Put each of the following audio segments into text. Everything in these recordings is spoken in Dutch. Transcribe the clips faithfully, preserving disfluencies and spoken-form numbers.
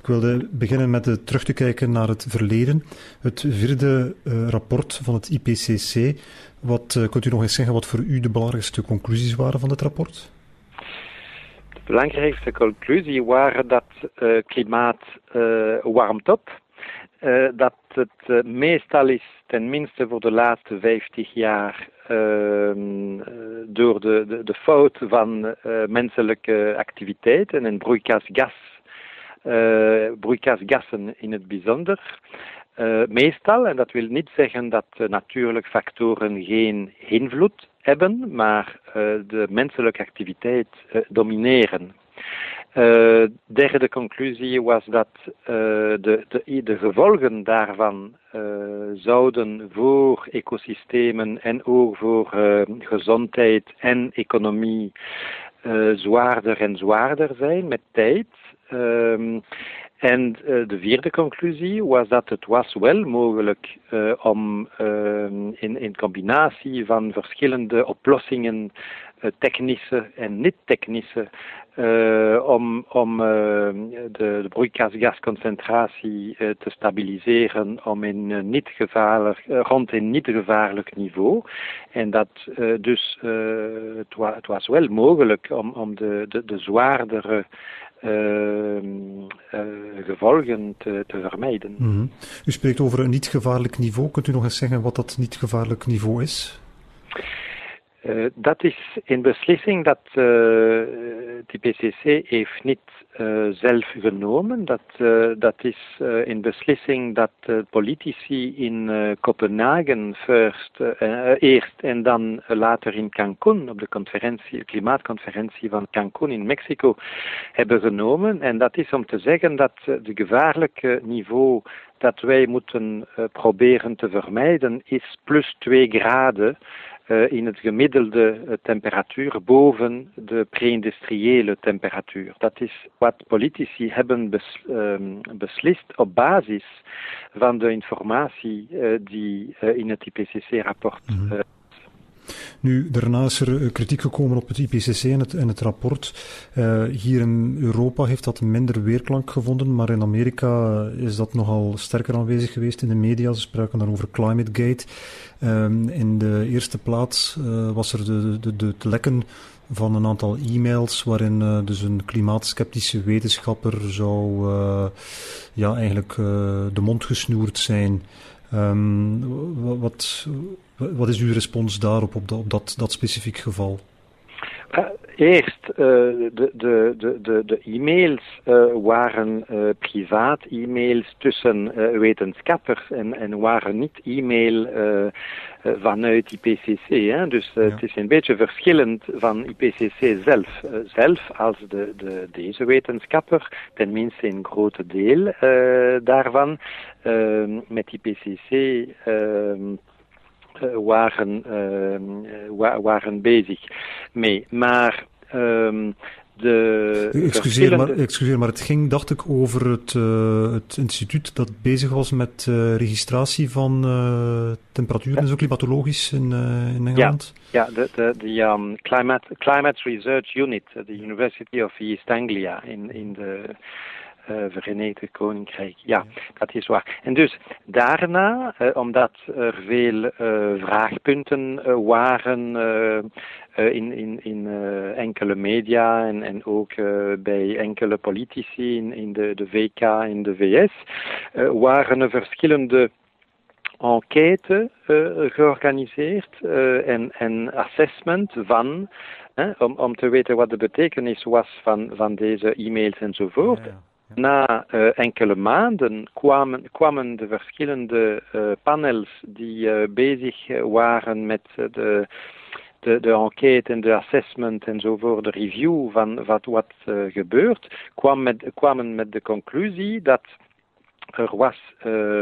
Ik wilde beginnen met uh, terug te kijken naar het verleden. Het vierde uh, rapport van het I P C C. Wat, uh, kunt u nog eens zeggen wat voor u de belangrijkste conclusies waren van dit rapport? De belangrijkste conclusie waren dat uh, klimaat uh, warmt op. Uh, dat het uh, meestal is, tenminste voor de laatste vijftig jaar, uh, door de, de, de fout van uh, menselijke activiteiten en broeikasgas, uh, broeikasgassen in het bijzonder. Uh, meestal, en dat wil niet zeggen dat uh, natuurlijke factoren geen invloed hebben, maar uh, de menselijke activiteit uh, domineren. Uh, derde conclusie was dat uh, de, de, de gevolgen daarvan uh, zouden voor ecosystemen en ook voor uh, gezondheid en economie uh, zwaarder en zwaarder zijn met tijd. Um, En uh, de vierde conclusie was dat het was wel mogelijk uh, om uh, in, in combinatie van verschillende oplossingen, uh, technische en niet-technische, uh, om, om uh, de, de broeikasgasconcentratie uh, te stabiliseren om in, uh, niet gevaarlijk, uh, rond een niet-gevaarlijk niveau. En dat uh, dus uh, het, wa, het was wel mogelijk om, om de, de, de zwaardere Uh, uh, gevolgen te, te vermijden. Mm-hmm. U spreekt over een niet-gevaarlijk niveau. Kunt u nog eens zeggen wat dat niet-gevaarlijk niveau is? Uh, dat is een beslissing dat uh, het I P C C heeft niet uh, zelf genomen. Dat, uh, dat is uh, een beslissing dat uh, politici in uh, Kopenhagen first, uh, eerst en dan later in Cancún, op de conferentie, de klimaatconferentie van Cancún in Mexico, hebben genomen. En dat is om te zeggen dat uh, de gevaarlijke niveau dat wij moeten uh, proberen te vermijden is plus twee graden. Uh, in het gemiddelde uh, temperatuur boven de pre-industriële temperatuur. Dat is wat politici hebben bes, uh, beslist op basis van de informatie uh, die uh, in het I P C C-rapport uh, mm-hmm. Nu, daarna is er kritiek gekomen op het I P C C en het, en het rapport. Uh, hier in Europa heeft dat minder weerklank gevonden, maar in Amerika is dat nogal sterker aanwezig geweest in de media. Ze spraken dan over ClimateGate. Um, in de eerste plaats uh, was er de, de, de, de lekken van een aantal e-mails waarin uh, dus een klimaatskeptische wetenschapper zou uh, ja, eigenlijk uh, de mond gesnoerd zijn. Um, wat, wat is uw respons daarop, op dat, op dat, dat specifiek geval? Uh, eerst, uh, de, de, de, de e-mails uh, waren uh, privaat-e-mails tussen uh, wetenschappers en, en waren niet e-mail uh, uh, vanuit I P C C. Hè? Dus uh, ja. Het is een beetje verschillend van I P C C zelf. Uh, zelf als de, de, deze wetenschapper, tenminste een groot deel uh, daarvan, uh, met I P C C uh, Uh, waren, uh, wa- waren bezig mee. Maar um, de... Excuseer, verschillende... maar, excuseer, maar het ging, dacht ik, over het, uh, het instituut dat bezig was met uh, registratie van uh, temperaturen en zo, klimatologisch in, uh, in Engeland. Ja, ja de, de, de um, climate, climate Research Unit, de University of East Anglia in, in de... Uh, Verenigd Koninkrijk. Ja, dat is waar. En dus daarna, uh, omdat er veel uh, vraagpunten uh, waren uh, uh, in, in, in uh, enkele media en, en ook uh, bij enkele politici in, in de, de V K in de V S, uh, waren er verschillende enquête uh, georganiseerd uh, en, en assessment van, uh, om, om te weten wat de betekenis was van, van deze e-mails enzovoort. Ja, ja. Na uh, enkele maanden kwamen, kwamen de verschillende uh, panels die uh, bezig waren met uh, de, de, de enquête en de assessment enzovoort, de review van wat, wat uh, gebeurt, kwam met, kwamen met de conclusie dat er was uh,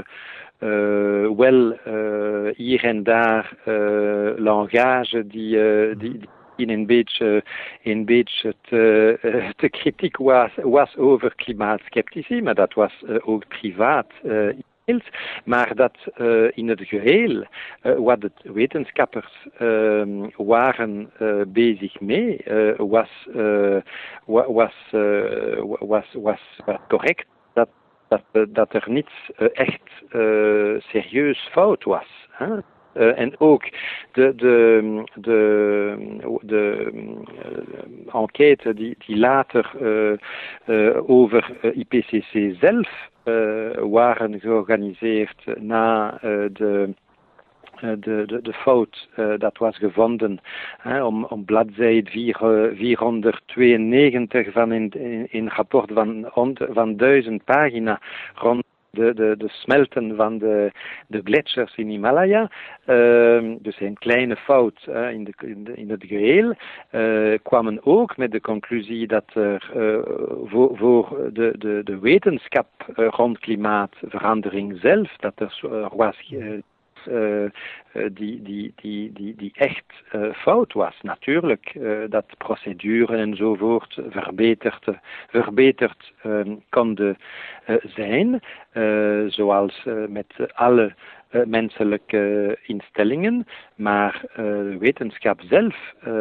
uh, wel uh, hier en daar uh, langage die, uh, die, die een beetje, een beetje te, uh, te kritiek was, was over klimaatskeptici, maar dat was uh, ook privaat uh, e-mails, maar dat uh, in het geheel, uh, wat de wetenschappers uh, waren uh, bezig mee, uh, was, uh, was, uh, was, was, was correct. Dat dat, dat er niets uh, echt uh, serieus fout was. Hè? Uh, en ook de, de, de, de uh, enquête die, die later uh, uh, over uh, I P C C zelf uh, waren georganiseerd na uh, de De, de, de fout uh, dat was gevonden hè, om, om bladzijde vierhonderdtweeënnegentig van een in, in rapport van, van duizend pagina rond de, de, de smelten van de, de gletsjers in Himalaya. Uh, dus een kleine fout uh, in, de, in, de, in het geheel. Uh, kwamen ook met de conclusie dat er uh, voor, voor de, de, de wetenschap uh, rond klimaatverandering zelf, dat er, er was uh, Uh, uh, die, die, die, die, die echt uh, fout was. Natuurlijk uh, dat procedure enzovoort verbeterd, verbeterd uh, konden uh, zijn, uh, zoals uh, met alle uh, menselijke instellingen, maar uh, de wetenschap zelf uh,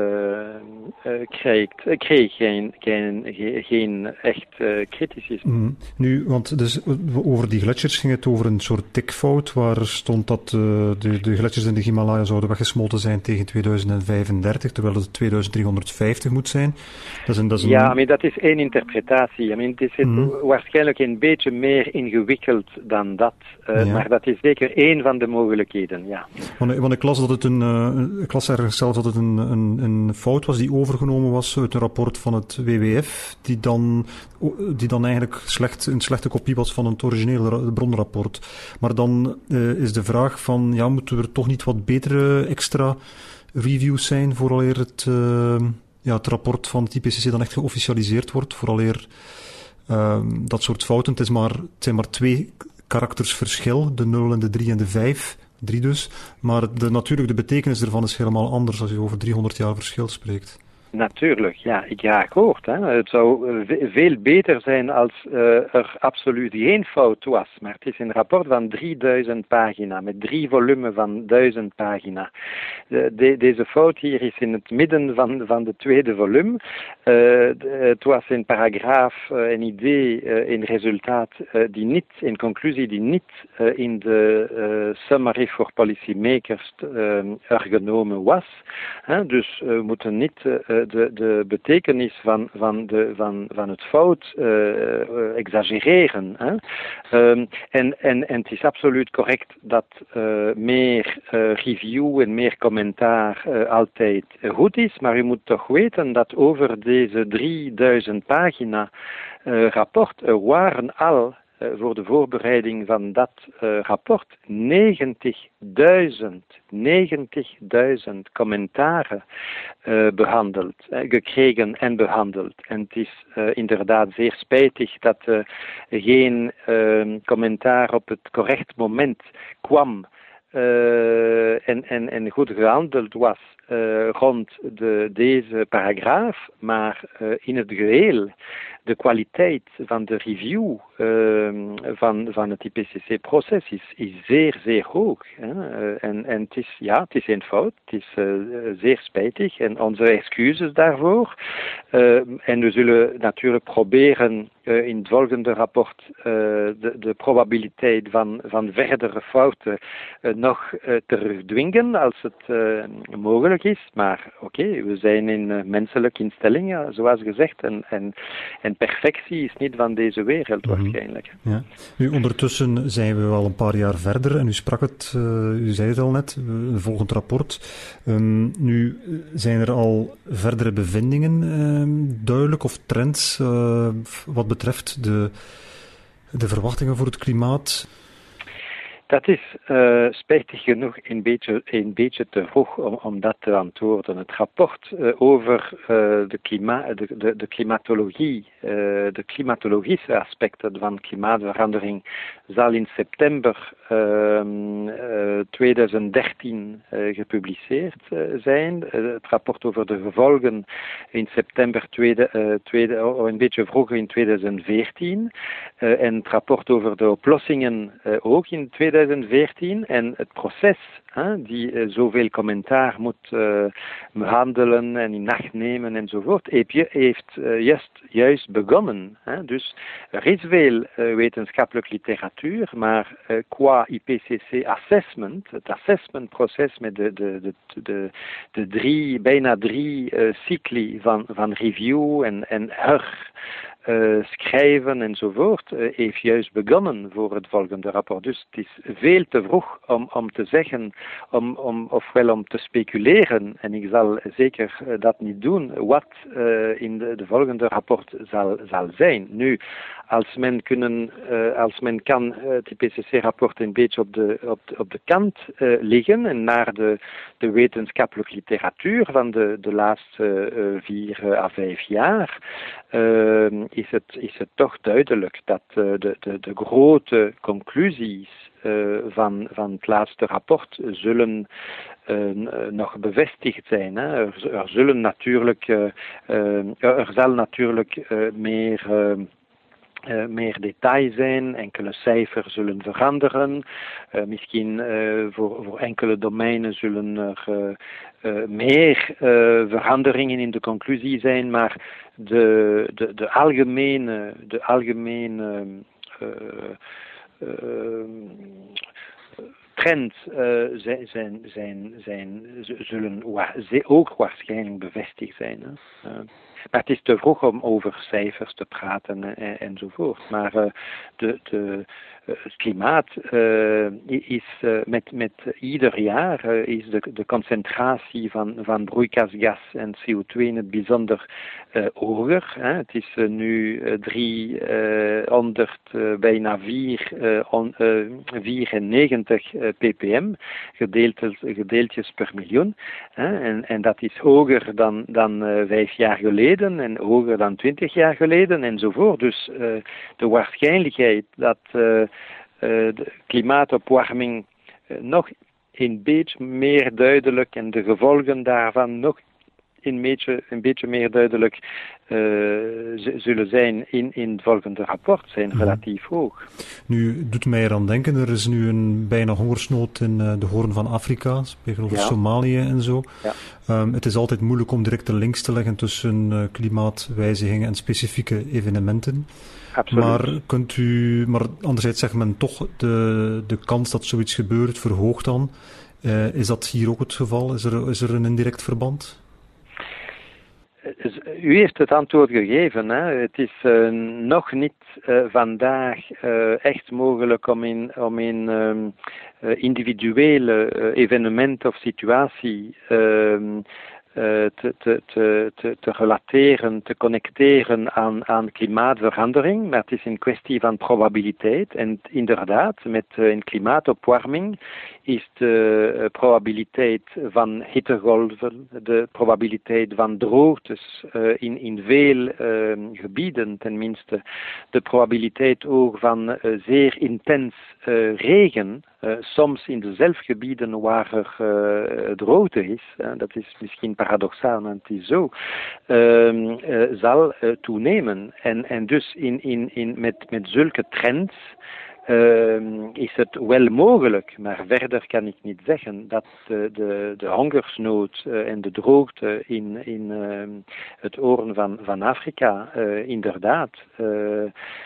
uh, kreeg, kreeg geen, geen, geen echt uh, criticisme. Mm. Nu, want dus over die gletsjers ging het over een soort tikfout, waar stond dat uh, de, de gletsjers in de Himalaya zouden weggesmolten zijn tegen tweeduizend vijfendertig, terwijl het tweeduizend driehonderdvijftig moet zijn. Dat is een, dat is een... Ja, maar dat is één interpretatie. I mean, het is het mm. waarschijnlijk een beetje meer ingewikkeld dan dat, uh, ja. maar dat is zeker één van de mogelijkheden, ja. Want, want ik las dat het een, uh, ik las ergens zelf dat het een, een, een fout was die overgenomen was uit een rapport van het W W F, die dan, die dan eigenlijk slecht, een slechte kopie was van het originele bronrapport. Maar dan uh, is de vraag van, ja, moeten er toch niet wat betere extra reviews zijn vooraleer het, uh, ja, het rapport van het I P C C dan echt geofficialiseerd wordt, vooraleer uh, dat soort fouten, het, is maar, het zijn maar twee karakters verschil, de nul en de drie en de vijf, drie dus, maar de, natuurlijk de betekenis ervan is helemaal anders als je over driehonderd jaar verschil spreekt. Natuurlijk, ja, ik ga akkoord. Hè. Het zou veel beter zijn als uh, er absoluut geen fout was, maar het is een rapport van drieduizend pagina, met drie volumen van duizend pagina. De, de, deze fout hier is in het midden van, van de tweede volume. Uh, de, het was een paragraaf, uh, een idee, uh, een resultaat, uh, die niet, een conclusie die niet uh, in de uh, Summary for Policymakers uh, er genomen was. Huh? Dus we moeten niet uh, De, de betekenis van, van, de, van, van het fout uh, uh, exaggereren. Hè? Um, en, en, en het is absoluut correct dat uh, meer uh, review en meer commentaar uh, altijd uh, goed is, maar u moet toch weten dat over deze drieduizend pagina uh, rapport er waren al Uh, voor de voorbereiding van dat uh, rapport negentigduizend, negentigduizend commentaren uh, behandeld, uh, gekregen en behandeld. En het is uh, inderdaad zeer spijtig dat uh, geen uh, commentaar op het correct moment kwam uh, en, en, en goed gehandeld was uh, rond de, deze paragraaf, maar uh, in het geheel de kwaliteit van de review uh, van, van het I P C C-proces is, is zeer, zeer hoog. Hè? Uh, en, en het is, ja, het is een fout, het is uh, zeer spijtig en onze excuses daarvoor. Uh, en we zullen natuurlijk proberen uh, in het volgende rapport uh, de, de probabiliteit van, van verdere fouten uh, nog uh, te dwingen als het uh, mogelijk is. Maar oké, okay, we zijn in uh, menselijke instellingen, zoals gezegd, en, en, en perfectie is niet van deze wereld waarschijnlijk. Ja. Nu, ondertussen zijn we al een paar jaar verder en u sprak het, uh, u zei het al net, een volgend rapport. Um, nu zijn er al verdere bevindingen um, duidelijk of trends uh, wat betreft de, de verwachtingen voor het klimaat? Dat is uh, spijtig genoeg een beetje, een beetje te vroeg om, om dat te antwoorden. Het rapport uh, over uh, de, klima, de, de, de klimatologie, uh, de klimatologische aspecten van klimaatverandering zal in september uh, uh, tweeduizend dertien uh, gepubliceerd uh, zijn. Uh, het rapport over de gevolgen in september, tweede, uh, tweede, oh, een beetje vroeger in tweeduizend veertien. Uh, en het rapport over de oplossingen uh, ook in tweeduizend veertien. En het proces hè, die uh, zoveel commentaar moet uh, behandelen en in acht nemen enzovoort, heeft uh, juist, juist begonnen. Hè. Dus er is veel uh, wetenschappelijke literatuur, maar uh, qua I P C C assessment, het assessmentproces met de, de, de, de, de drie, bijna drie uh, cycli van, van review en, en her Uh, schrijven enzovoort, uh, heeft juist begonnen voor het volgende rapport. Dus het is veel te vroeg om, om te zeggen, om, om, ofwel om te speculeren, en ik zal zeker uh, dat niet doen, wat uh, in de, de volgende rapport zal, zal zijn. Nu, als men, kunnen, uh, als men kan uh, het I P C C-rapport een beetje op de, op de, op de kant uh, liggen en naar de, de wetenschappelijke literatuur van de, de laatste uh, vier uh, à vijf jaar, uh, is het, is het toch duidelijk dat uh, de, de, de grote conclusies uh, van, van het laatste rapport zullen uh, nog bevestigd zijn. Hè. Er, er zullen natuurlijk, uh, uh, er zal natuurlijk uh, meer uh, Uh, meer detail zijn, enkele cijfers zullen veranderen, uh, misschien uh, voor, voor enkele domeinen zullen er uh, uh, meer uh, veranderingen in de conclusie zijn, maar de, de, de algemene, de algemene uh, uh, trends uh, zijn, zijn, zijn, zijn, zullen wa- ook waarschijnlijk bevestigd zijn. Hè. Uh, Maar het is te vroeg om over cijfers te praten en, enzovoort. Maar uh, de, de, uh, het klimaat uh, is uh, met, met ieder jaar uh, is de, de concentratie van, van broeikasgas en C O twee in het bijzonder uh, hoger. Hè. Het is uh, nu uh, driehonderd, uh, bijna vier, uh, on, uh, vierennegentig uh, ppm, gedeeltes, gedeeltjes per miljoen. Hè. En, en dat is hoger dan, dan uh, vijf jaar geleden. En hoger dan twintig jaar geleden enzovoort. Dus uh, de waarschijnlijkheid dat uh, uh, de klimaatopwarming uh, nog een beetje meer duidelijk en de gevolgen daarvan nog een beetje, een beetje meer duidelijk uh, z- zullen zijn in, in het volgende rapport, zijn relatief hoog. Nu, doet mij eraan denken, er is nu een bijna hongersnood in uh, de Hoorn van Afrika, spreken over ja. Somalië en zo. Ja. Um, het is altijd moeilijk om direct de links te leggen tussen uh, klimaatwijzigingen en specifieke evenementen. Absoluut. Maar kunt u, maar anderzijds zegt men toch, de, de kans dat zoiets gebeurt verhoogt dan. Uh, is dat hier ook het geval? Is er, is er een indirect verband? U heeft het antwoord gegeven. Hè. Het is uh, nog niet uh, vandaag uh, echt mogelijk om in, om in um, uh, individuele uh, evenement of situatie um, Uh, te, te, te, te, te relateren, te connecteren aan, aan klimaatverandering, maar het is een kwestie van probabiliteit. En inderdaad, met uh, een klimaatopwarming is de uh, probabiliteit van hittegolven, de probabiliteit van droogtes uh, in, in veel uh, gebieden, tenminste, de probabiliteit ook van uh, zeer intens uh, regen, uh, soms in dezelfde gebieden waar er uh, droogte is, uh, dat is misschien paradoxaal, maar het is zo, uh, uh, zal uh, toenemen. En, en dus in, in, in, met, met zulke trends uh, is het wel mogelijk, maar verder kan ik niet zeggen dat de, de, de hongersnood uh, en de droogte in, in uh, het Hoorn van, van Afrika uh, inderdaad uh,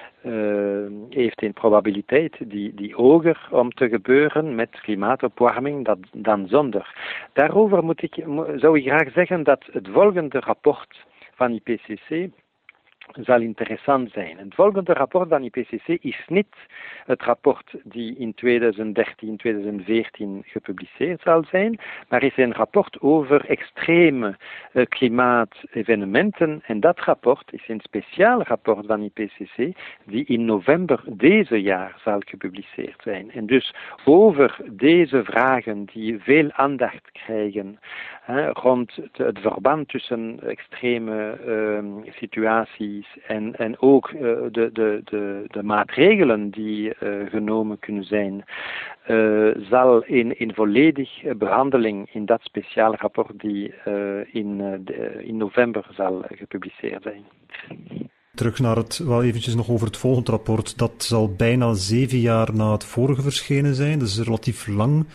Uh, heeft een probabiliteit die, die hoger om te gebeuren met klimaatopwarming dat, dan zonder. Daarover moet ik, zou ik graag zeggen dat het volgende rapport van I P C C zal interessant zijn. Het volgende rapport van I P C C is niet het rapport die in tweeduizend dertien tweeduizend veertien gepubliceerd zal zijn, maar is een rapport over extreme uh, klimaatevenementen. En dat rapport is een speciaal rapport van I P C C die in november deze jaar zal gepubliceerd zijn. En dus over deze vragen die veel aandacht krijgen hè, rond het verband tussen extreme uh, situaties En, en ook uh, de, de, de, de maatregelen die uh, genomen kunnen zijn, uh, zal in, in volledige behandeling in dat speciaal rapport die uh, in, uh, de, in november zal gepubliceerd zijn. Terug naar het, wel eventjes nog over het volgende rapport. Dat zal bijna zeven jaar na het vorige verschenen zijn, dus relatief lang.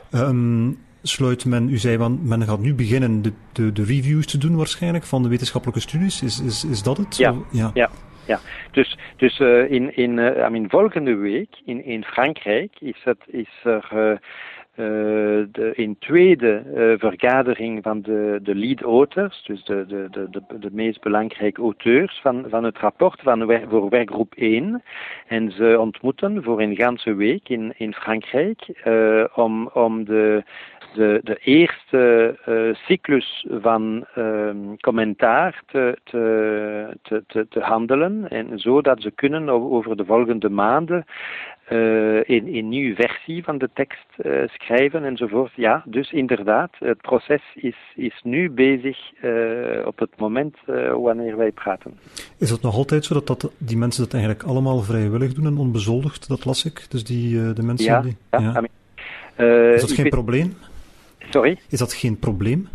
Um, sluit men, u zei, want men gaat nu beginnen de, de, de reviews te doen waarschijnlijk van de wetenschappelijke studies. Is, is, is dat het? Ja, ja. ja. Ja, dus, dus uh, in, in, uh, I mean, volgende week in, in Frankrijk is, het, is er uh, uh, de in tweede uh, vergadering van de, de lead authors, dus de, de, de, de, de meest belangrijke auteurs van, van het rapport van, voor werkgroep één. En ze ontmoeten voor een ganse week in, in Frankrijk uh, om, om de De, de eerste uh, cyclus van uh, commentaar te, te, te, te, te handelen, en zodat ze kunnen over de volgende maanden uh, een, een nieuwe versie van de tekst uh, schrijven enzovoort. Ja, dus inderdaad, het proces is, is nu bezig uh, op het moment uh, wanneer wij praten. Is het nog altijd zo dat, dat die mensen dat eigenlijk allemaal vrijwillig doen en onbezoldigd? Dat las ik. Dus die, uh, de mensen ja, die... Ja, ja. I mean, uh, is dat geen weet... probleem? Sorry? Is dat geen probleem?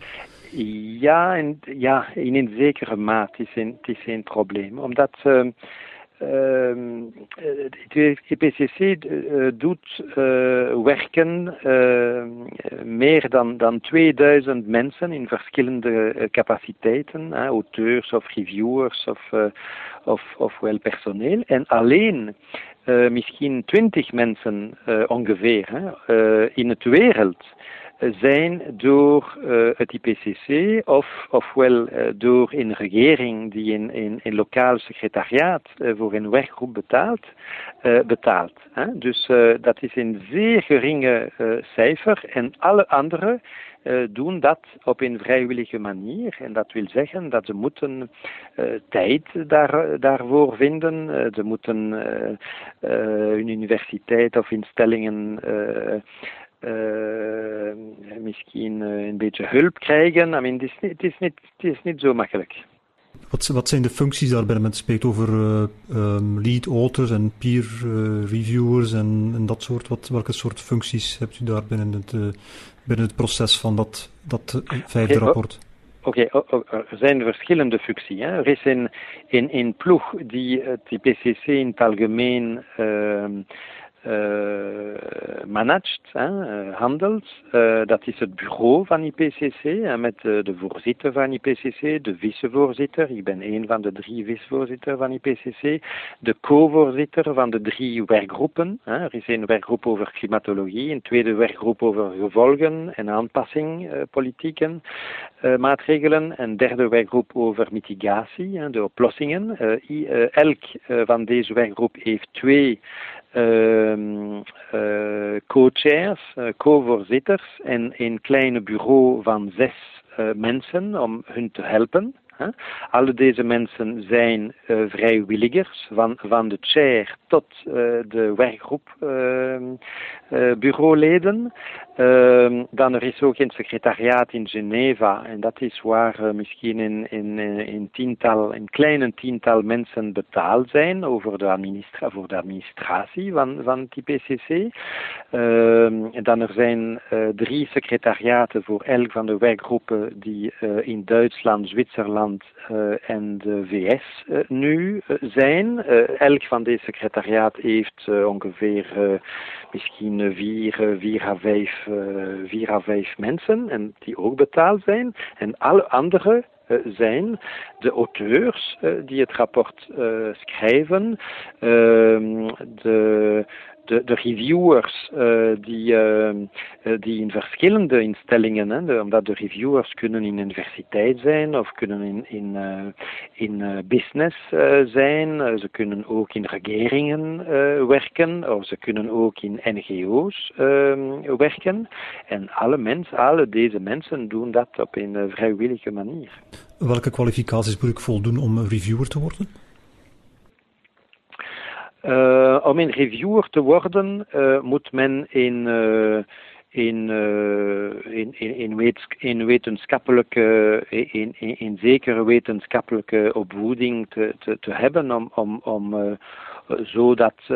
Ja, in, ja, in een zekere mate is een, het is een probleem. Omdat uh, uh, het I P C C uh, doet uh, werken uh, meer dan, dan tweeduizend mensen in verschillende uh, capaciteiten, uh, auteurs of reviewers of, uh, of, of wel personeel. En alleen uh, misschien twintig mensen uh, ongeveer hè, uh, in het wereld zijn door uh, het I P C C of, ofwel uh, door een regering die een, een, een lokaal secretariaat uh, voor een werkgroep betaalt, uh, betaalt. Hè? Dus uh, dat is een zeer geringe uh, cijfer en alle anderen uh, doen dat op een vrijwillige manier. En dat wil zeggen dat ze moeten uh, tijd daar, daarvoor vinden. Uh, ze moeten uh, uh, een universiteit of instellingen uh, Uh, misschien uh, een beetje hulp krijgen. I mean, het, is niet, het, is niet, het is niet zo makkelijk. Wat, wat zijn de functies daarbij? Men spreekt over uh, um, lead authors en peer uh, reviewers en, en dat soort. Wat, welke soort functies hebt u daar binnen het, uh, binnen het proces van dat, dat uh, vijfde okay, rapport? Oké, okay, er zijn verschillende functies. Hè. Er is een, een, een ploeg die het I P C C in het algemeen uh, Uh, managed, hè, uh, handelt. Uh, dat is het bureau van I P C C, hè, met uh, de voorzitter van I P C C, de vicevoorzitter, ik ben een van de drie vicevoorzitters van I P C C, de co-voorzitter van de drie werkgroepen. Hè. Er is een werkgroep over klimatologie, een tweede werkgroep over gevolgen en aanpassing, uh, politieken, uh, maatregelen, en een derde werkgroep over mitigatie, hè, de oplossingen. Uh, i, uh, elk uh, van deze werkgroep heeft twee Uh, uh, co-chairs, uh, co-voorzitters en een klein bureau van zes uh, mensen om hun te helpen. Huh? Alle deze mensen zijn uh, vrijwilligers, van, van de chair tot uh, de werkgroep uh, uh, bureauleden. Uh, dan er is ook een secretariaat in Geneva en dat is waar uh, misschien een, een, een, tiental, een kleine tiental mensen betaald zijn over de administra- voor de administratie van, van het I P C C. Uh, en dan er zijn uh, drie secretariaten voor elk van de werkgroepen die uh, in Duitsland, Zwitserland uh, en de V S uh, nu uh, zijn. Uh, elk van deze secretariaat heeft uh, ongeveer uh, misschien uh, vier, uh, vier à vijf Uh, vier à vijf mensen en die ook betaald zijn. En alle anderen uh, zijn de auteurs uh, die het rapport uh, schrijven, uh, de De, de reviewers uh, die, uh, die in verschillende instellingen, hè, de, omdat de reviewers kunnen in universiteit zijn of kunnen in, in, uh, in uh, business uh, zijn, uh, ze kunnen ook in regeringen uh, werken of ze kunnen ook in N G O's uh, werken. En alle mensen, alle deze mensen doen dat op een uh, vrijwillige manier. Welke kwalificaties moet ik voldoen om reviewer te worden? Uh, om een reviewer te worden uh, moet men in, uh, in, uh, in, in, in, wet, in wetenschappelijke, in, in, in zekere wetenschappelijke opvoeding te, te, te hebben om, om, om uh, zodat uh,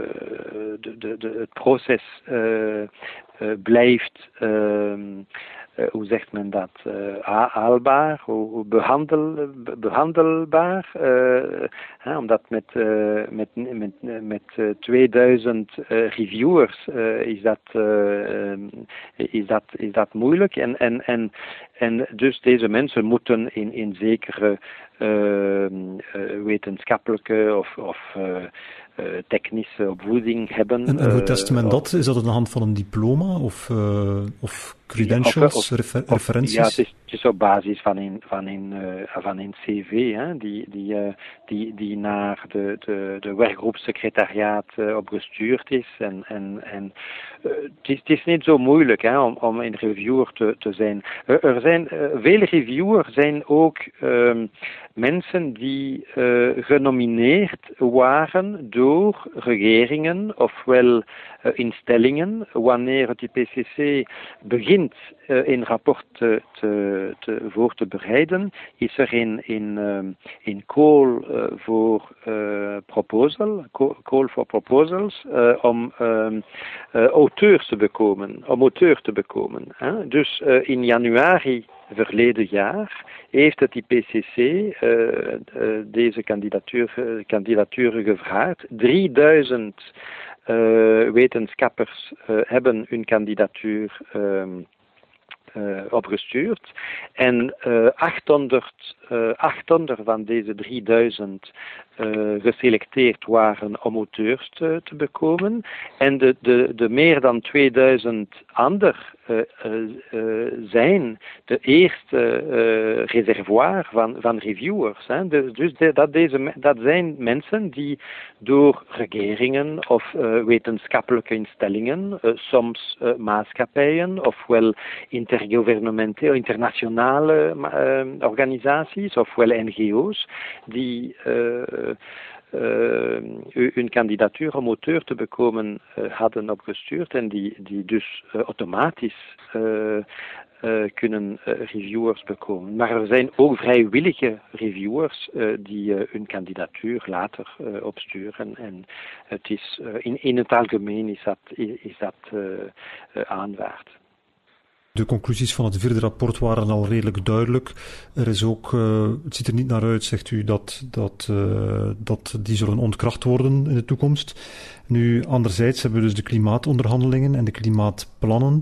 de, de, de, het proces uh, uh, blijft uh, uh, hoe zegt men dat, uh, haalbaar, hoe behandel, behandelbaar, uh, hè, omdat met, uh, met, met, met uh, tweeduizend uh, reviewers uh, is, dat, uh, is, dat, is dat moeilijk en, en, en, en dus deze mensen moeten in, in zekere uh, uh, wetenschappelijke of, of uh, Uh, technische opvoeding hebben. En, en hoe test men uh, dat? Is dat aan de hand van een diploma of, uh, of credentials, of, of, refer- of, referenties? Ja, het is, het is op basis van een, van een, uh, van een cv, hè, die, die, uh, die, die naar de, de, de werkgroepsecretariaat uh, opgestuurd is. En, en, en uh, het, is, het is niet zo moeilijk hè, om, om een reviewer te, te zijn. Uh, er zijn uh, vele reviewers zijn ook uh, mensen die uh, genomineerd waren door regeringen ofwel uh, instellingen wanneer het I P C C begint uh, een rapport te, te, te, voor te bereiden, is er een, een, um, een call uh, voor uh, proposal, call for proposals, uh, om um, uh, auteurs te bekomen, om auteur te bekomen. Hè? Dus uh, in januari verleden jaar heeft het I P C C uh, uh, deze kandidatuur, uh, kandidaturen gevraagd. drieduizend uh, wetenschappers uh, hebben hun kandidatuur um, uh, opgestuurd en uh, achthonderd, uh, achthonderd van deze drieduizend uh, geselecteerd waren om auteurs te, te bekomen en de, de, de meer dan tweeduizend ander uh, uh, uh, zijn de eerste uh, reservoir van, van reviewers. Hè. Dus, dus de, dat, deze, dat zijn mensen die door regeringen of uh, wetenschappelijke instellingen, uh, soms uh, maatschappijen ofwel intergouvernementele, internationale uh, organisaties ofwel N G O's, die uh, Uh, hun kandidatuur om auteur te bekomen uh, hadden opgestuurd en die, die dus uh, automatisch uh, uh, kunnen uh, reviewers bekomen. Maar er zijn ook vrijwillige reviewers uh, die uh, hun kandidatuur later uh, opsturen en het is, uh, in, in het algemeen is dat, is dat uh, uh, aanvaard. De conclusies van het vierde rapport waren al redelijk duidelijk. Er is ook, uh, het ziet er niet naar uit, zegt u, dat, dat, uh, dat die zullen ontkracht worden in de toekomst. Nu, anderzijds hebben we dus de klimaatonderhandelingen en de klimaatplannen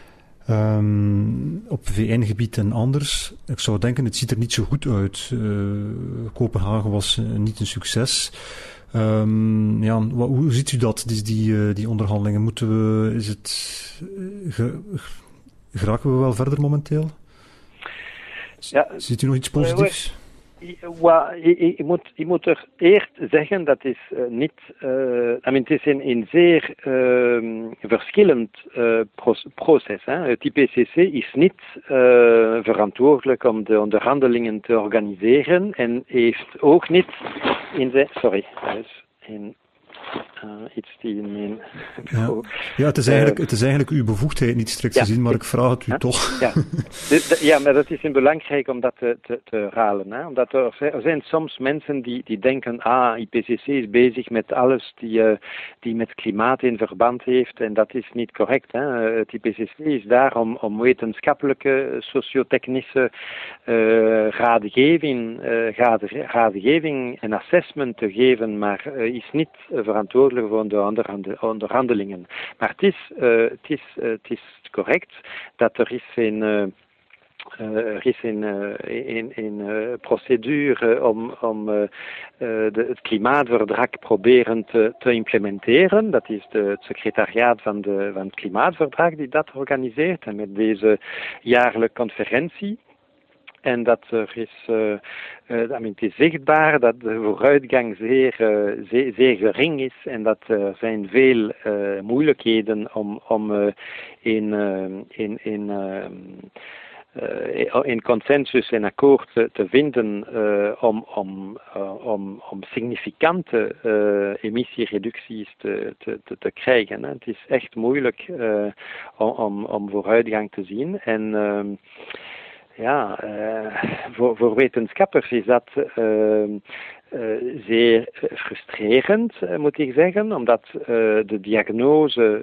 um, op V N-gebied en anders. Ik zou denken, het ziet er niet zo goed uit. Uh, Kopenhagen was uh, niet een succes. Um, ja, hoe, hoe ziet u dat, die, die, uh, die onderhandelingen? Moeten we, is het... Uh, ge, Geraken we wel verder momenteel? Ja, ziet u nog iets positiefs? Well, je, je, moet, je moet er eerst zeggen dat is uh, niet, uh, I mean, het is een, een zeer uh, verschillend uh, proces. Hè. Het I P C C is niet uh, verantwoordelijk om de onderhandelingen te organiseren en heeft ook niet in zijn, sorry, dat is een Uh, iets die in mijn ja. ja, het is eigenlijk, uh, het is eigenlijk uw bevoegdheid niet strikt ja, gezien, maar ik vraag het u huh? toch. Ja. de, de, ja, maar dat is belangrijk om dat te, te, te herhalen. Hè? Omdat er zijn, er zijn soms mensen die, die denken, ah, I P C C is bezig met alles die, uh, die met klimaat in verband heeft en dat is niet correct. Hè? Het I P C C is daar om, om wetenschappelijke, sociotechnische uh, raadgeving, uh, raadgeving en assessment te geven, maar uh, is niet uh, verantwoordelijk voor de onderhandelingen. Maar het is, uh, het is, uh, het is correct dat er is een, uh, uh, er is een, uh, een, een uh, procedure om, om uh, uh, de, het klimaatverdrag proberen te, te implementeren. Dat is de, het secretariaat van, de, van het klimaatverdrag die dat organiseert en met deze jaarlijkse conferentie. En dat er is, uh, uh, het is zichtbaar dat de vooruitgang zeer, uh, zeer, zeer gering is en dat er zijn veel uh, moeilijkheden om, om uh, in, uh, in, in, uh, uh, in consensus en akkoord te, te vinden uh, om, om, uh, om, om significante uh, emissiereducties te, te, te, te krijgen. Hè. Het is echt moeilijk uh, om, om vooruitgang te zien. En, uh, ja, uh, voor, voor wetenschappers is dat uh, uh, zeer frustrerend, uh, moet ik zeggen, omdat uh, de diagnose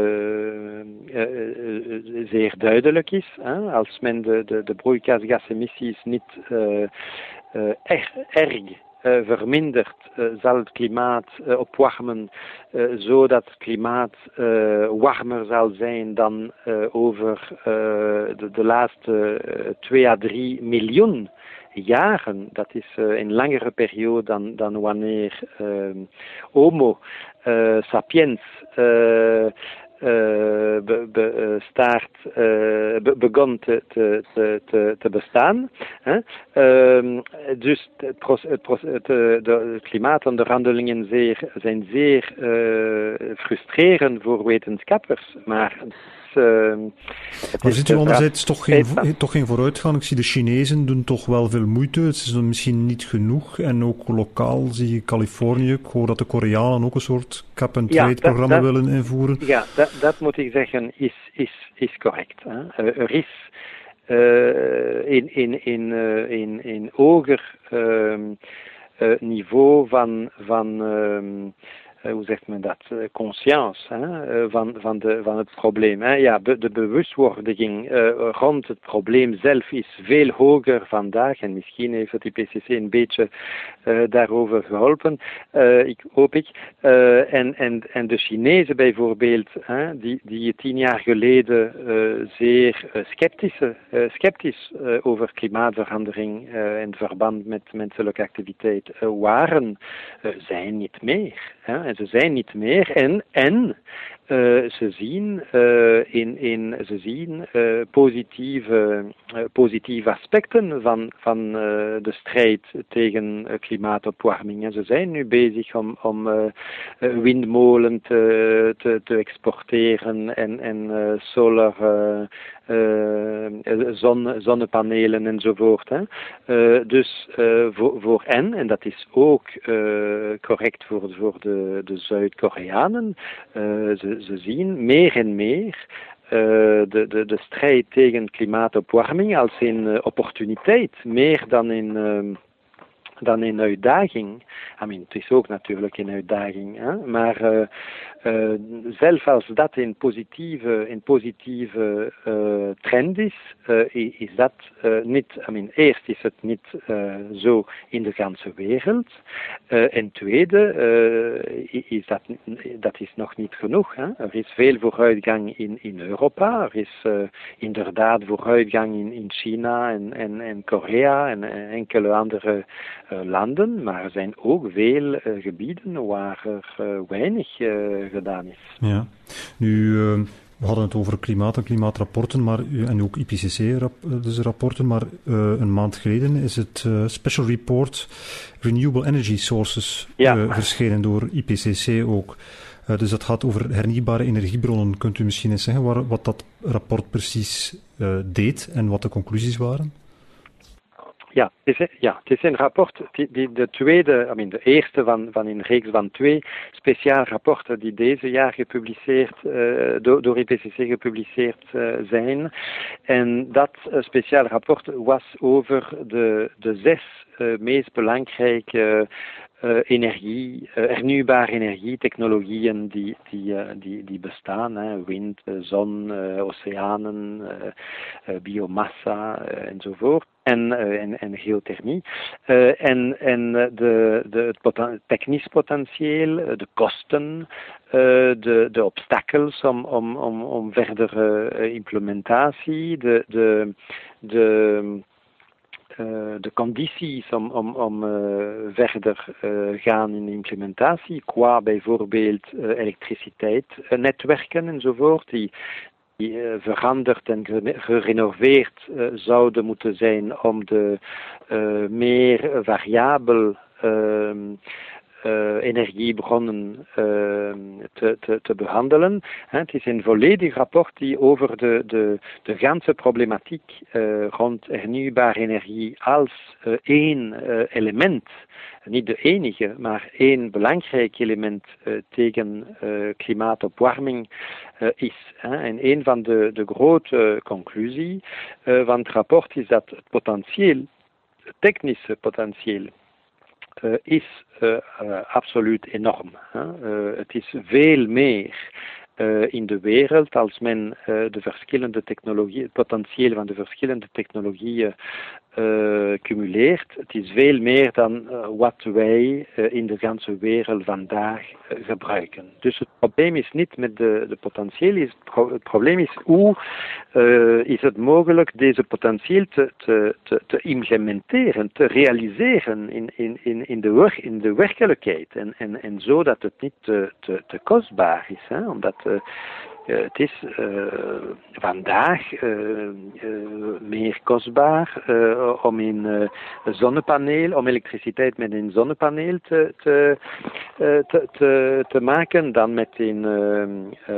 uh, uh, uh, zeer duidelijk is. Hè? Als men de, de, de broeikasgasemissies niet uh, uh, erg, erg Uh, vermindert, uh, zal het klimaat uh, opwarmen, uh, zodat het klimaat uh, warmer zal zijn dan uh, over uh, de, de laatste uh, twee à drie miljoen jaren. Dat is uh, een langere periode dan, dan wanneer uh, Homo uh, sapiens uh, Uh, be, be, staart, uh, be, begon te, te, te, te bestaan. Hè? Uh, dus het, het, het, de klimaatonderhandelingen zeer, zijn zeer uh, frustrerend voor wetenschappers, maar Uh, maar ziet u anderzijds toch geen, toch geen vooruitgang? Ik zie de Chinezen doen toch wel veel moeite. Het is misschien niet genoeg. En ook lokaal zie je Californië. Ik hoor dat de Koreanen ook een soort cap-and-trade-programma ja, willen invoeren. Ja, dat, dat moet ik zeggen is, is, is correct. Hè. Er is uh, in, in, in, uh, in, in hoger uh, uh, niveau van... van uh, Uh, hoe zegt men dat, uh, conscience hè, uh, van, van, de, van het probleem. Hè. Ja, be, de bewustwording uh, rond het probleem zelf is veel hoger vandaag en misschien heeft het I P C C een beetje uh, daarover geholpen, uh, ik, hoop ik. Uh, en, en, en de Chinezen bijvoorbeeld, hè, die, die tien jaar geleden uh, zeer uh, sceptisch, uh, sceptisch uh, over klimaatverandering uh, in verband met menselijke activiteit uh, waren, uh, zijn niet meer. Hè. Ze zijn niet meer en, en uh, ze zien, uh, in, in, ze zien uh, positieve, uh, positieve aspecten van, van uh, de strijd tegen uh, klimaatopwarming. En ze zijn nu bezig om, om uh, windmolen te, te, te exporteren en, en uh, solar... Uh, Uh, zon, zonnepanelen enzovoort. Hè. Uh, dus uh, voor, voor hen, en dat is ook uh, correct voor, voor de, de Zuid-Koreanen, uh, ze, ze zien meer en meer uh, de, de, de strijd tegen klimaatopwarming als een uh, opportuniteit, meer dan een... Uh, dan een uitdaging. I mean, het is ook natuurlijk een uitdaging, hè? Maar uh, uh, zelfs als dat een positieve, een positieve uh, trend is, uh, is dat uh, niet, I mean, eerst is het niet uh, zo in de ganse wereld, uh, en tweede uh, is dat, dat is nog niet genoeg. Hè? Er is veel vooruitgang in, in Europa, er is uh, inderdaad vooruitgang in, in China en, en, en Korea en, en enkele andere uh, landen, maar er zijn ook veel uh, gebieden waar er uh, weinig uh, gedaan is. Ja, nu uh, we hadden het over klimaat en klimaatrapporten, maar, en ook I P C C-rapporten, maar uh, een maand geleden is het uh, Special Report Renewable Energy Sources ja. uh, verschenen door I P C C ook. Uh, dus dat gaat over hernieuwbare energiebronnen. Kunt u misschien eens zeggen waar, wat dat rapport precies uh, deed en wat de conclusies waren? Ja, het is, ja, het is een rapport, die, die de tweede, I mean, de eerste van, van een reeks van twee speciale rapporten die deze jaar gepubliceerd, uh, door, door I P C C gepubliceerd uh, zijn. En dat uh, speciale rapport was over de, de zes uh, meest belangrijke uh, energie, uh, hernieuwbare energietechnologieën die, die, uh, die, die bestaan. Hè. Wind, uh, zon, uh, oceanen, uh, uh, biomassa uh, enzovoort. En, uh, en, en geothermie. Uh, en en de, de, het poten- technisch potentieel, de kosten, uh, de, de obstakels om, om, om, om verdere uh, implementatie, de, de, de, uh, de condities om, om, om uh, verder uh, gaan in implementatie, qua bijvoorbeeld uh, elektriciteitsnetwerken enzovoort, die die uh, veranderd en gerenoveerd uh, zouden moeten zijn om de uh, meer variabel uh, uh, energiebronnen uh, te, te, te, te behandelen. Het is een volledig rapport die over de, de, de ganse problematiek uh, rond hernieuwbare energie als uh, één uh, element, niet de enige, maar één belangrijk element uh, tegen uh, klimaatopwarming uh, is. Hè. En een van de, de grote conclusies uh, van het rapport is dat het potentieel, het technische potentieel, Uh, is uh, uh, absoluut enorm. Hè. Uh, het is veel meer uh, in de wereld als men uh, de verschillende technologieën, het potentieel van de verschillende technologieën uh, cumuleert. Het is veel meer dan uh, wat wij uh, in de ganse wereld vandaag uh, gebruiken. Dus het probleem is niet met de, de potentieel, is het, pro- het probleem is hoe uh, is het mogelijk deze potentieel te, te, te, te implementeren, te realiseren in, in, in, in, de, wer- in de werkelijkheid. En, en, en zo dat het niet te, te, te kostbaar is. Hè? Omdat uh, Uh, het is uh, vandaag uh, uh, meer kostbaar uh, om een uh, zonnepaneel, om elektriciteit met een zonnepaneel te, te, uh, te, te, te maken dan met een uh,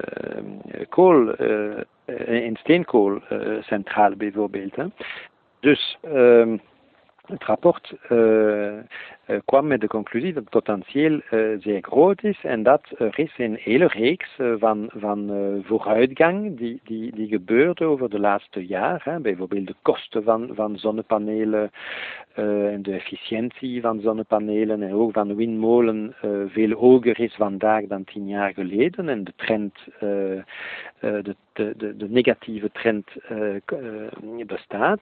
uh, kool, uh, een steenkoolcentrale bijvoorbeeld. Hè. Dus uh, het rapport uh, uh, kwam met de conclusie dat het potentieel uh, zeer groot is en dat er is een hele reeks uh, van, van uh, vooruitgang die, die, die gebeurt over de laatste jaren. Bijvoorbeeld de kosten van, van zonnepanelen uh, en de efficiëntie van zonnepanelen en ook van windmolen uh, veel hoger is vandaag dan tien jaar geleden en de trend, uh, uh, de, de, de, de negatieve trend uh, uh, bestaat.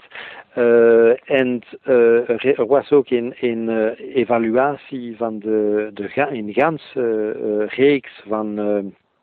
Uh, en uh, er was ook een, een uh, evaluatie van de, de een ganse uh, reeks van, uh,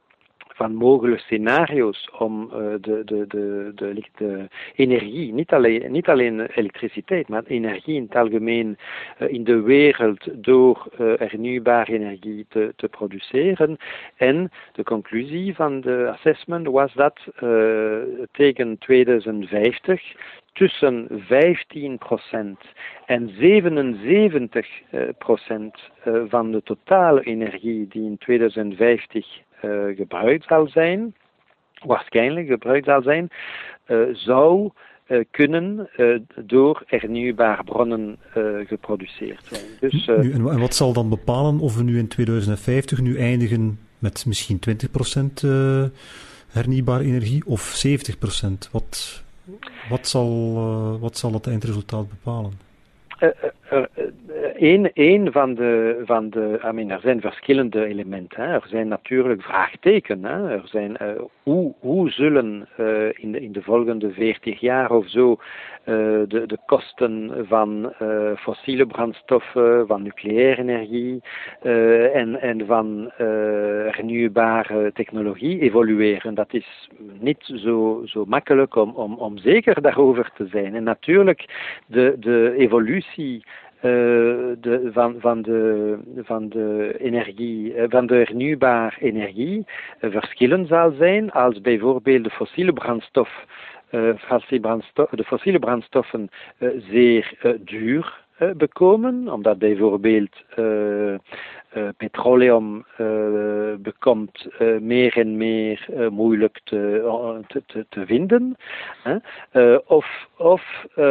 van mogelijke scenario's om uh, de, de, de, de, de energie, niet alleen, niet alleen elektriciteit, maar energie in het algemeen uh, in de wereld door uh, hernieuwbare energie te, te produceren. En de conclusie van de assessment was dat uh, tegen tweeduizend vijftig tussen vijftien procent en zevenenzeventig procent uh, van de totale energie die in tweeduizend vijftig uh, gebruikt zal zijn, waarschijnlijk gebruikt zal zijn, uh, zou uh, kunnen uh, door hernieuwbare bronnen uh, geproduceerd zijn. Dus, uh, nu, en wat zal dan bepalen of we nu in tweeduizend vijftig nu eindigen met misschien twintig procent uh, hernieuwbare energie of zeventig procent? Wat... Wat zal, uh, wat zal het eindresultaat bepalen? Uh, uh, uh, een, een van de, van de I mean, er zijn verschillende elementen. Hè. Er zijn natuurlijk vraagtekenen. Hè. Er zijn, uh, hoe, hoe zullen uh, in, de, in de volgende veertig jaar of zo uh, de, de kosten van uh, fossiele brandstoffen, van nucleaire energie uh, en, en van uh, hernieuwbare technologie evolueren? Dat is niet zo, zo makkelijk om, om, om zeker daarover te zijn. En natuurlijk, de, de evolutie Uh, de, van, van, de, van de energie, uh, van de hernieuwbare energie uh, verschillen zal zijn als bijvoorbeeld de fossiele brandstof, uh, fossiele brandstof, de fossiele brandstoffen uh, zeer uh, duur uh, bekomen, omdat bijvoorbeeld uh, Uh, petroleum uh, bekomt uh, meer en meer uh, moeilijk te, uh, te, te, te vinden. Hè? Uh, of of uh,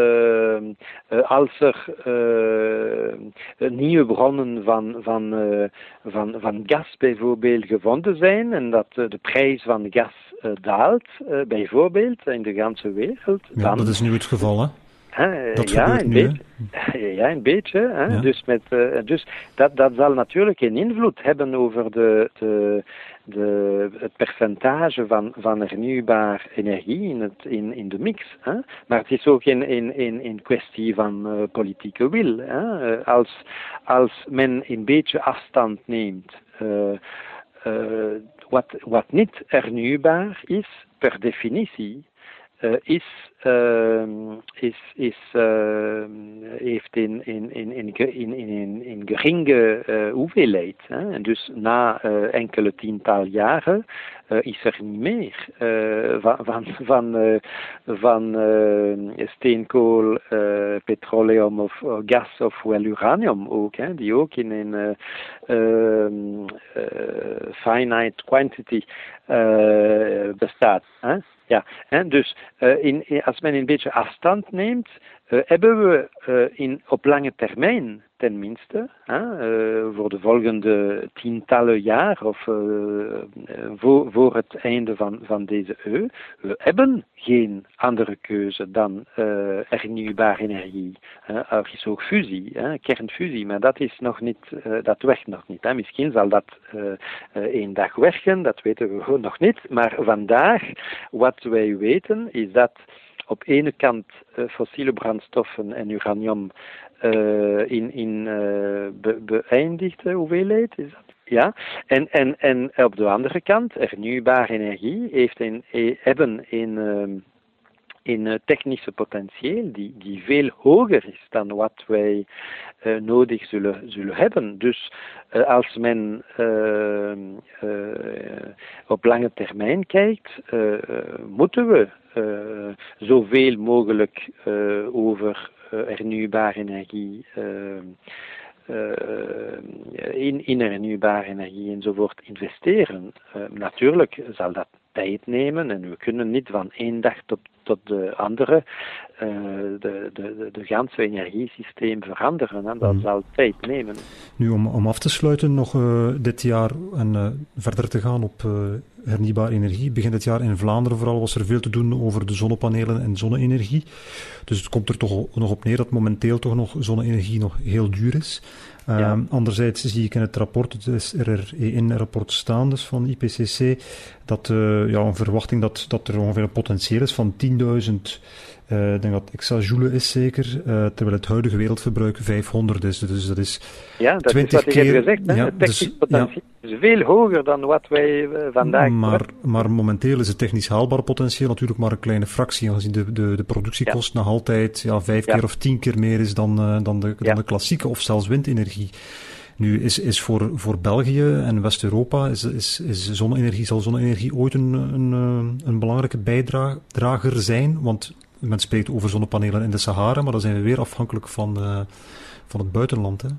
uh, als er uh, nieuwe bronnen van, van, uh, van, van gas bijvoorbeeld gevonden zijn en dat uh, de prijs van gas uh, daalt, uh, bijvoorbeeld in de ganse wereld. Ja, dan, dat is nu het geval, hè? Hè, dat ja, gebeurt een nu, beetje. Ja, een beetje. Hè? Ja. Dus, met, uh, dus dat, dat zal natuurlijk een invloed hebben over de, de, de, het percentage van, van hernieuwbare energie in, het, in, in de mix. Hè? Maar het is ook een, een, een, een kwestie van uh, politieke wil. Hè? Uh, als, als men een beetje afstand neemt, uh, uh, wat, wat niet hernieuwbaar is, per definitie, Uh, is, uh, is, is, uh, heeft een, een, een, een, een, een, een geringe uh, hoeveelheid. Hè? En dus na uh, enkele tiental jaren uh, is er niet meer uh, van, van, van, uh, van uh, steenkool, uh, petroleum of uh, gas of wel uranium ook, hè? Die ook in een uh, uh, finite quantity uh, bestaat. Hè? Ja, hè? Dus uh, in, als men een beetje afstand neemt, uh, hebben we uh, in, op lange termijn tenminste, hè, uh, voor de volgende tientallen jaar of uh, voor, voor het einde van, van deze eeuw, we hebben geen andere keuze dan uh, hernieuwbare energie. Uh, er is ook fusie, hè, kernfusie, maar dat is nog niet, uh, dat werkt nog niet. Hè. Misschien zal dat uh, uh, één dag werken, dat weten we gewoon nog niet, maar vandaag, wat wij weten, is dat op ene kant uh, fossiele brandstoffen en uranium uh, in, in uh, be, beëindigde hoeveelheid is dat? Ja, en, en, en op de andere kant, hernieuwbare energie heeft een, hebben een, um, een technische potentieel die, die veel hoger is dan wat wij uh, nodig zullen, zullen hebben. Dus uh, als men uh, uh, op lange termijn kijkt, uh, moeten we uh, zoveel mogelijk uh, over uh, hernieuwbare energie uh, Uh, in, in hernieuwbare energie enzovoort investeren. Uh, natuurlijk zal dat tijd nemen en we kunnen niet van één dag tot, tot de andere uh, de, de, de ganse energiesysteem veranderen. Hè. Dat mm. zal tijd nemen. Nu, om, om af te sluiten nog uh, dit jaar en uh, verder te gaan op uh, hernieuwbare energie. Begin dit jaar in Vlaanderen vooral was er veel te doen over de zonnepanelen en zonne-energie. Dus het komt er toch nog op neer dat momenteel toch nog zonne-energie nog heel duur is. Uh, ja. Anderzijds zie ik in het rapport, het R R E N-rapport staan dus van I P C C, dat uh, ja, een verwachting dat, dat er ongeveer een potentieel is van tienduizend, uh, ik denk dat exajoule is zeker, uh, terwijl het huidige wereldverbruik vijfhonderd is. Dus dat is ja, dat twintig is wat keer. Ik heb gezegd, hè? Ja, het technisch dus, potentieel ja. is veel hoger dan wat wij uh, vandaag... Maar, maar momenteel is het technisch haalbare potentieel natuurlijk maar een kleine fractie, aangezien de, de, de productiekost ja. nog altijd ja, vijf ja. keer of tien keer meer is dan, uh, dan, de, dan ja. de klassieke of zelfs windenergie. Nu is, is voor, voor België en West-Europa is, is, is zonne-energie, zal zonne-energie ooit een, een, een belangrijke bijdrager zijn? Want men spreekt over zonnepanelen in de Sahara, maar dan zijn we weer afhankelijk van, uh, van het buitenland. Hè?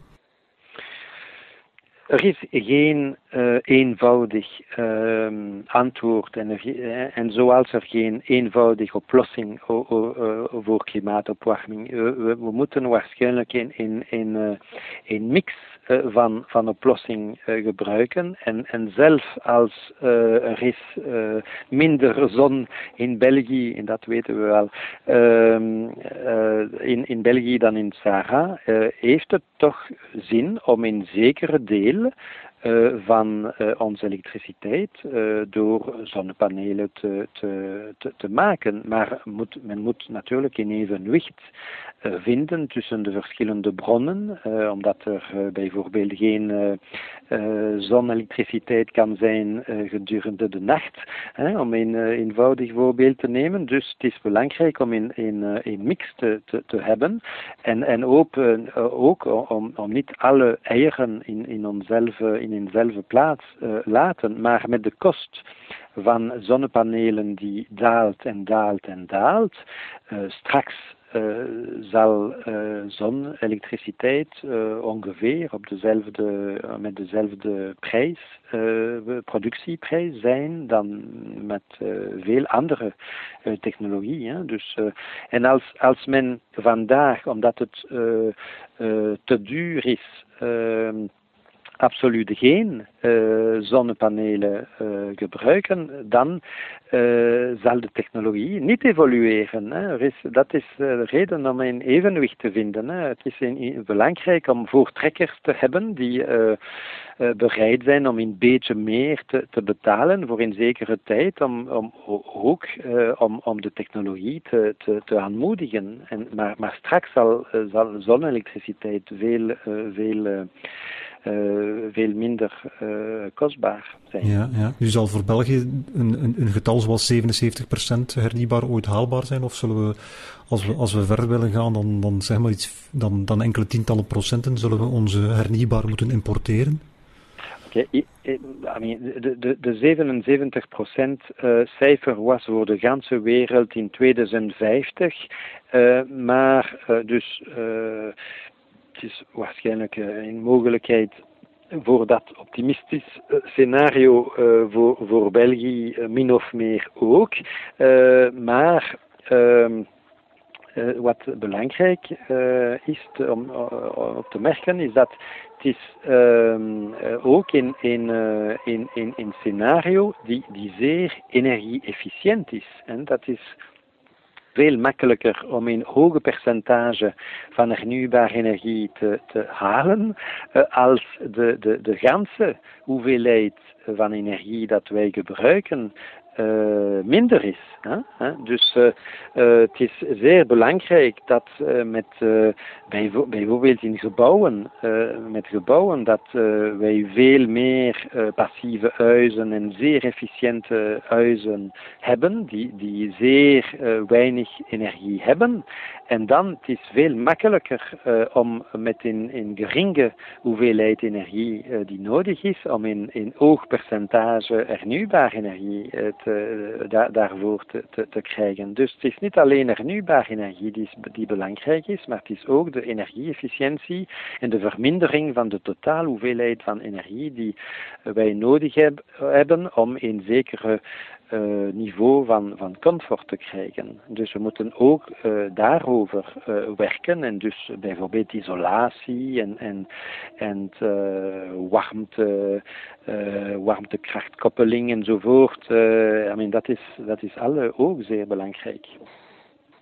Er is geen uh, eenvoudig uh, antwoord en, er, en zoals er geen eenvoudige oplossing o, o, o, voor klimaatopwarming. Uh, we, we moeten waarschijnlijk een, een, een, uh, een mix uh, van, van oplossing uh, gebruiken. En, en zelf als uh, er is uh, minder zon in België, en dat weten we wel, uh, uh, in, in België dan in Sahara, uh, heeft het toch zin om een zekere deel Uh, van uh, onze elektriciteit uh, door zonnepanelen te, te, te, te maken. Maar moet, men moet natuurlijk een evenwicht uh, vinden tussen de verschillende bronnen, uh, omdat er uh, bijvoorbeeld geen uh, uh, zonelektriciteit kan zijn uh, gedurende de nacht, hè, om een uh, eenvoudig voorbeeld te nemen. Dus het is belangrijk om een, een, een mix te, te, te hebben en, en ook, uh, ook om, om niet alle eieren in, in onszelf in eenzelfde plaats uh, laten, maar met de kost van zonnepanelen die daalt en daalt en daalt, uh, straks uh, zal uh, zonelektriciteit uh, ongeveer op dezelfde, uh, met dezelfde prijs, uh, productieprijs zijn dan met uh, veel andere uh, technologie. Hè? Dus, uh, en als, als men vandaag, omdat het uh, uh, te duur is, uh, absoluut geen uh, zonnepanelen uh, gebruiken, dan uh, zal de technologie niet evolueren. Hè. Er is, dat is de reden om een evenwicht te vinden. Hè. Het is een, een belangrijk om voortrekkers te hebben die uh, uh, bereid zijn om een beetje meer te, te betalen voor een zekere tijd, om, om ook uh, om, om de technologie te, te, te aanmoedigen. En, maar, maar straks zal, uh, zal zonne-elektriciteit veel, uh, veel uh, Uh, veel minder uh, kostbaar zijn. Ja, ja. Nu zal voor België een, een, een getal zoals zevenenzeventig procent hernieuwbaar ooit haalbaar zijn? Of zullen we, als we, als we verder willen gaan, dan, dan, zeg maar iets, dan, dan enkele tientallen procenten, zullen we onze hernieuwbaar moeten importeren? Oké, okay. I mean, de, de, de zevenenzeventig procent uh, cijfer was voor de ganse wereld in tweeduizend vijftig, uh, maar uh, dus... Uh, Het is waarschijnlijk uh, een mogelijkheid voor dat optimistisch scenario uh, voor, voor België uh, min of meer ook. Uh, maar uh, uh, wat belangrijk uh, is te, om uh, op te merken is dat het is uh, uh, ook in een uh, in, in, in scenario die, die zeer energie-efficiënt is. En dat is veel makkelijker om een hoge percentage van hernieuwbare energie te, te halen uh, als de, de, de ganse hoeveelheid van energie dat wij gebruiken uh, minder is. Hè? Dus uh, uh, het is zeer belangrijk dat uh, met uh, bijvo- bijvoorbeeld in gebouwen, uh, met gebouwen dat uh, wij veel meer uh, passieve huizen en zeer efficiënte huizen hebben, die, die zeer uh, weinig energie hebben. En dan het is veel makkelijker uh, om met een, een geringe hoeveelheid energie uh, die nodig is, om een, een hoog percentage hernieuwbare energie uh, te, da, daarvoor te, te, te krijgen. Dus het is niet alleen hernieuwbare energie die, die belangrijk is, maar het is ook de energie-efficiëntie en de vermindering van de totale hoeveelheid van energie die wij nodig heb, hebben om een zekere Uh, niveau van, van comfort te krijgen. Dus we moeten ook uh, daarover uh, werken en dus bijvoorbeeld isolatie en, en, en uh, warmte, uh, warmtekrachtkoppeling enzovoort. Uh, I mean, dat is, dat is alle ook zeer belangrijk.